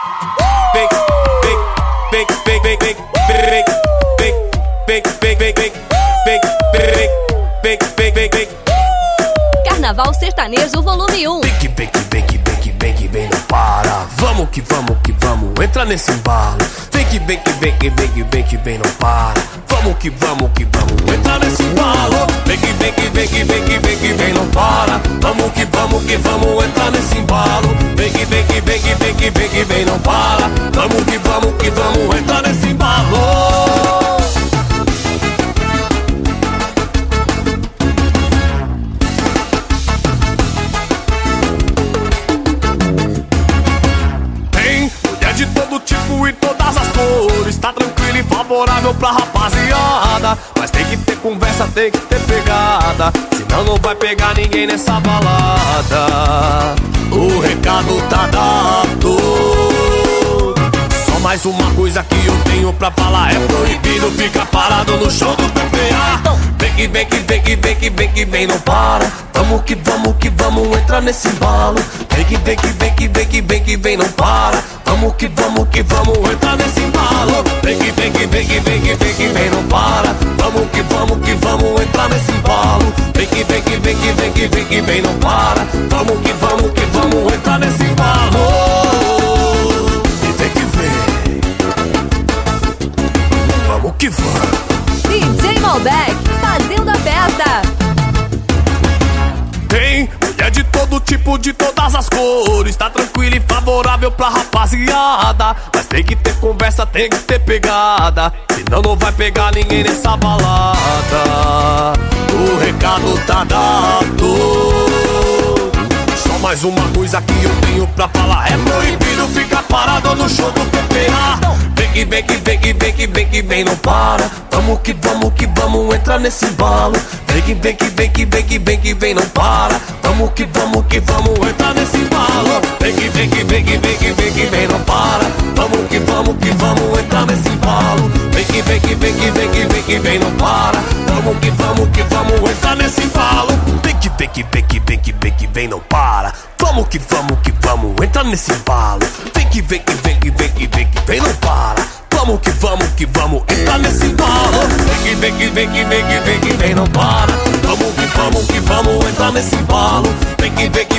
vem, vem, vem, vem, vem, vem, vem, vem, vem, vem, vem, vem, vem, vem, vem. Carnaval Sertanejo Volume 1. Vem que vem, que vem, que vem, que vem, que vem, não para. Vamos que vamos, entra nesse embalo. Vem que vem, que vem, que vem, que vem, que vem, não para. Vamos que vamos, entra nesse embalo. Vem que vem, que vem, que vem, que vem, que vem, não para. Vamos que vamos, entra nesse embalo. Vem que vem, que vem, que vem, que vem, que vem, não para. Vamos que vamos, entra nesse embalo. De todo tipo e todas as cores, tá tranquilo e favorável pra rapaziada. Mas tem que ter conversa, tem que ter pegada, senão não vai pegar ninguém nessa balada. O recado tá dado. Só mais uma coisa que eu tenho pra falar: é proibido ficar parado no show do PPA. Vem que vem, que vem, que vem, que vem, que vem, não para. Vamos que vamos, entra nesse embalo. Vem que vem, que vem, que vem, que vem, que vem, não para. Vamos que vamos, entra nesse embalo. Vem que vem, que vem, que vem, que vem, que vem, não para. Vamos que vamos, entra nesse embalo. Vem que vem, que vem, que vem, que vem, que vem, não para. Vamos que vamos, entra nesse embalo. E vem que vem. Vamos que vamos. DJ Malbec fazendo a festa. Tem mulher de todo tipo, de todas as cores, tá tranquilo e favorável pra rapaziada. Mas tem que ter conversa, tem que ter pegada, senão não vai pegar ninguém nessa balada. O recado tá dado. Só mais uma coisa que eu tenho pra falar: é proibido ficar parado no show do PPA. Vem que vem, que vem, que vem, que vem, que vem, não para. Vamos que vamos, entra nesse embalo. Vem que vem, que vem, que vem, que vem, que vem, não para. Vamos que vamos, entra nesse embalo. Vem que vem, que vem, que vem, que vem, que vem, não para. Vamos que vamos, entra nesse embalo. Vem que vem, que vem, que vem, que vem, que vem, não para. Vamos que vamos, entra nesse embalo. Vem que vem, que vem, que vem, que vem, que vem, não para. Vamos que vamos, entra nesse embalo. Vem que vem, que vem, que vem, que vem, que vem, não para. Vamos que vamos, entra nesse embalo. Vem que vem, que vem, que vem, que vem, que vem, não para. Vamos que vamos, entra nesse embalo. Vem que vem,